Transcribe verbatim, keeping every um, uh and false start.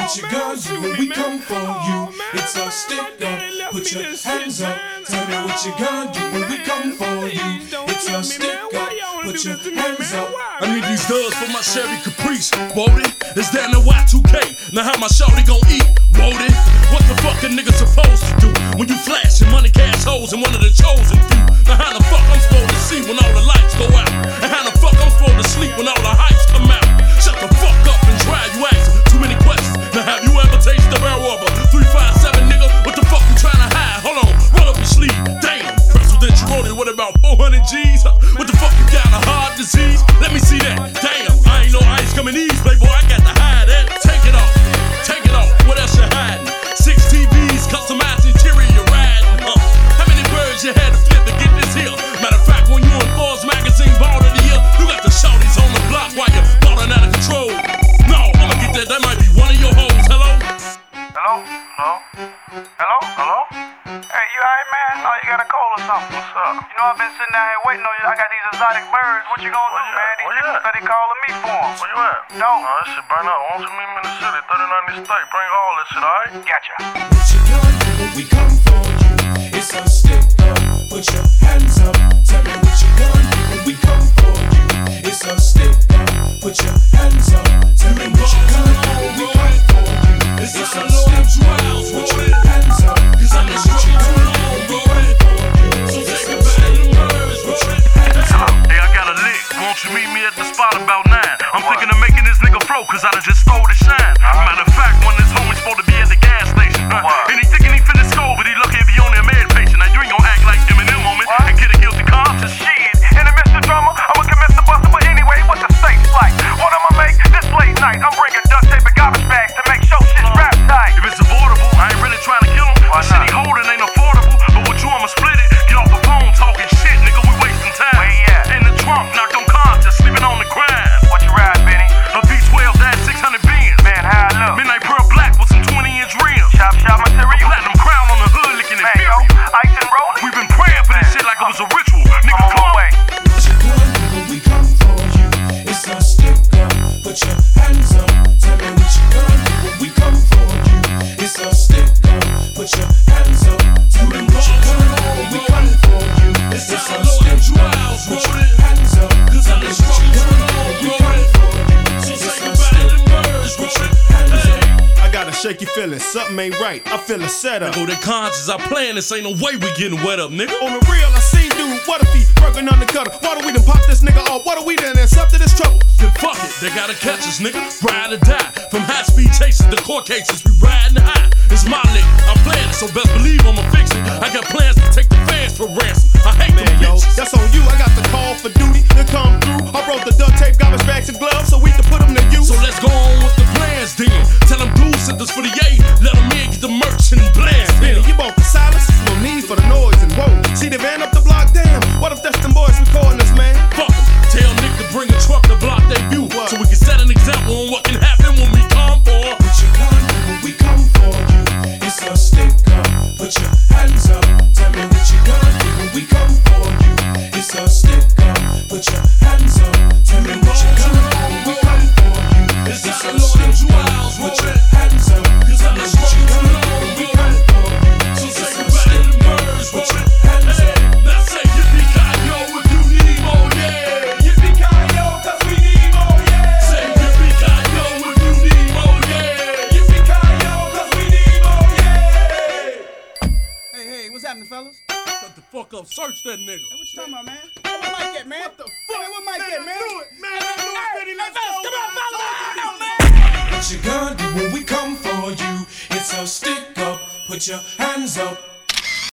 what you gonna do when we come for you? It's a stick up, put your hands up. Tell me what you gonna do when we come for you? It's a stick up, put your hands up. I need these dubs for my Chevy Caprice. Won't it? It's down to Y two K. Now how my shorty gon' eat? Won't it? What the fuck a nigga supposed to do when you flashing money cash hoes in one of the chosen few? Now how the fuck I'm supposed to see when all the lights go out? And how the fuck I'm supposed to sleep when all the hypes come out? Shut the fuck up and try, you asking too many questions. Now have you ever tasted the barrel of a three five seven, nigga? What the fuck you tryna hide? Hold on, roll up your sleeve. Damn, President Gironi, what about four hundred G's? What the fuck you got, a heart disease? Let me see that. Damn, I ain't no ice coming easy, playboy, I got to hide that. Take it off, take it off, what else you hiding? Six T Vs, customized interior, you riding, huh? How many birds you had to flip to get this here? Matter of fact, when you in Forbes magazine ball of the year, you got the shorties on the block while you're balling out of control. No, I'ma get that, that might be one of your hoes. Hello? Hello? Hello? Hello? Hello? Hey, you alright, man? Oh, you got a cold or something? What's up? You know, I've been sitting down here waiting on you. I got these exotic birds. What you gonna do, man? These people said they calling me for them. Where you at? No. Oh, that shit burn up. Why don't you meet me in the city? thirty-nine East State. Bring all that shit, alright? Gotcha. What you gonna do when we come for you? It's a stick up, put your hands up. Tell me what you gonna do when we come for you? It's a stick up, put your hands up. Tell me what you gonna do when we come for you? It's a stick up, put your hands up. Tell me what you gonna do when we come for you? It's a stick up, put your hands up. Hey, I got a lick. Won't you meet me at the spot about nine? I'm thinking of making this nigga flow, cause I done just stole the shine. Matter of fact, when this homie's supposed to be at the gas station. Huh? And he thinking he finna score, but he lucky if he only a med patient. Now you ain't gonna act like Eminem on me and get a guilty conscience. Shit, in the midst of drama, I'ma commit the buster. But anyway, what's the stakes like? What I'ma make this late night? I'm bringing duct tape and garbage bags to make sure shit's wrap tight. If it's avoidable, I ain't really trying to kill him. The shit he holding ain't affordable. But with you, I'ma split it. Get off the phone talking shit, nigga, we wasting time. Where he at? In the trunk, knocked unconscious, sleeping on the grind. What you ride, Benny? A V twelve dash six hundred Benz. Man, how I look? Midnight pearl black with some twenty inch rims. Shop, shop material. Platinum crown on the hood, licking Man, inferior. yo, ice and rolling. We've been praying for this shit like it was a ritual. Nigga, On come my on. way. What you gonna do when we come for you? It's a stick up, put your hands up. Tell me what you gonna do when we come for you? It's a stick up, put your hands up. Tell me what you gonna do when we come for you? It's a stick up, put your hands up. Tell me what you gonna do when we come for you? It's a stick up, put your hands up. I got a shaky feeling, something ain't right. I feel a setup. Go, they conscious, I playing this, ain't no way we getting wet up, nigga. On the real, I seen dude, what if he working undercutter? Why do we done pop this nigga off? Why do we done accepted this trouble? Then fuck it, they gotta catch us, nigga. Ride or die. From high speed chases to court cases, we riding high. It's my lick, I'm playing it, so best believe I'ma fix it. I got plans to take the fans for ransom. I hate Man, them yo, bitches. that's on you. I got the call for duty to come through. I brought the duct tape, garbage bags, and gloves so we can put them to use. So let's go on with the plans then. Tell them dudes sent us for the yay. Let them in, get the merch and blast Man, then. you bought the silence, no need for the noise and whoa. See the van up the block, damn. What if that's them boys recording us, man? Fuck 'em. Tell Nick to bring a truck to block their view. What? So we can set an example on what can happen when we come for. What you gonna do when we come for you? It's a stick up, put your hands up. Tell me what you gonna do when we come for you? It's a stick up, put your hands up. Tell me what you gonna do when we come for you? It's a stick up, put your hands up. Tell me what you gonna do when we come for you? It's a stick up, put your hands up. Now say yippee-ki-yo if you need more, yeah. Yippee-ki-yo, 'cause we need more, yeah. Say yippee-ki-yo if you need more, yeah. Yippee-ki-yo, 'cause we need more, yeah. Hey, hey, what's happening, fellas? Shut the fuck up, search that nigga. Hey, what you talking about, man? Hey, what Mike get, man? What the fuck? Hey, what Mike get, man? do it, man. Hey, Do it, hey, Benny, hey, let's fellas, go. come on, fellas, let's go, man. What you gonna do when we come for you? It's a stick up, put your hands up.